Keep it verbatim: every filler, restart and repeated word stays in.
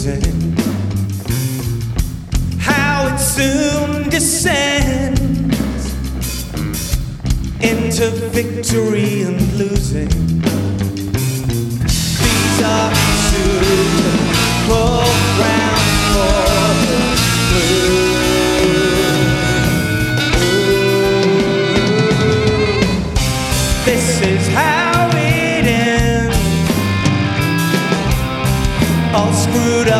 How it soon descends into victory and losing. These are suitable grounds for the blues. This is how